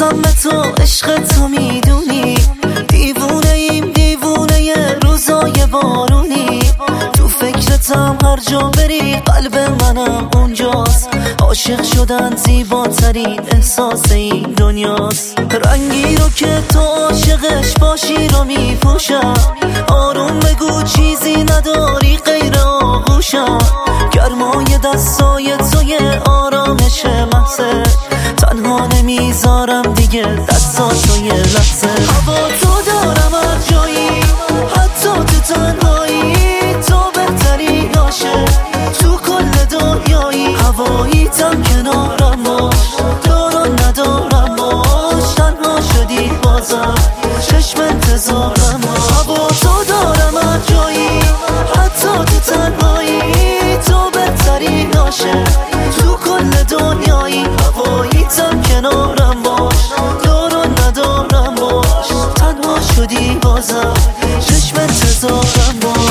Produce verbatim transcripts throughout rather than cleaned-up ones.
عاشقم به تو، عشق تو میدونی، دیوونه ایم دیوونه ی روزای بارونی. تو فکرتم هر جا بری قلب منم اونجاست. عاشق شدن زیباترین احساس این دنیاست. رنگی رو که تو عاشقش باشی رو میپوشم، آروم بگو چیزی نداری غیر آغوشم. گرمای دستای توی آرامش محضه، تنها نمیذارم دیگه دستاتو یه لحظه. هوا تو دارم هر جایی، حتی تو تنهایی، تو بهترین عاشق تو کل دنیایی. هواییتم کنارم باش، دارم ندارم باش، تنها شدی بازم چشم انتظارم باش. هوا تو دارم هر جایی، حتی تو تنهایی، تو بهترین عاشق تو کل دنیایی. هواییتم کنارم باش، دارم ندارم باش، تنها شدی بازم چشم انتظارم باش.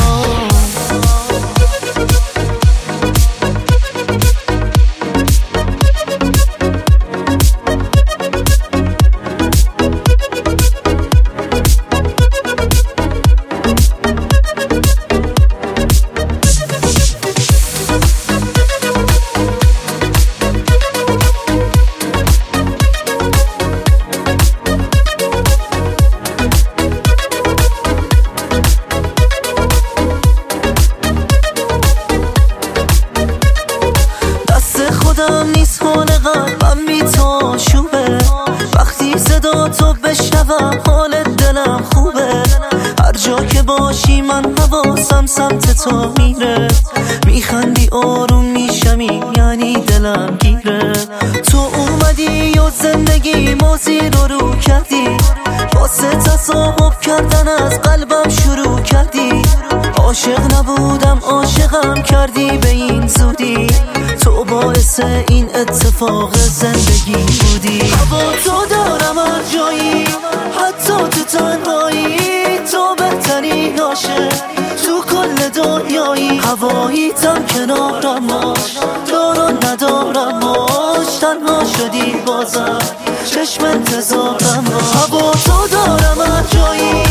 خودم نیست حال قلبم بی تو شوبه، وقتی صدا تو بشنوم حال دلم خوبه. هر جا که باشی من حواسم سمت تو میره، میخندی آروم میشمی یعنی دلم گیره. تو اومدی و زندگی موزی رو رو کردی، واسه تصاحب کردن از قلبم شروع کردی. عاشق نبودم عاشقم کردی به این زودی، تو باعث این اتفاق زندگی بودی. هوا تو دارم هر جایی، حتی تو تنهایی، تو بهترین عاشق تو کل دنیایی. هواییتم کنارم باش، دارم ندارم باش، تنها شدی بازم چشم انتظارم باش. هوا تو دارم هر جایی،